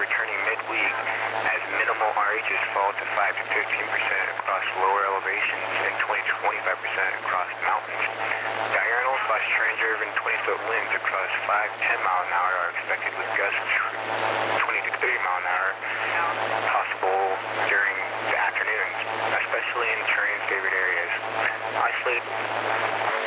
returning midweek as minimal RHs fall to 5 to 15% across lower elevations and 20 to 25% across mountains. Diurnal/trend-driven 20-foot winds across 5-10 mile an hour are expected with gusts 20 to 30 mile an hour possible during the afternoons, especially in terrain-favored areas. Isolated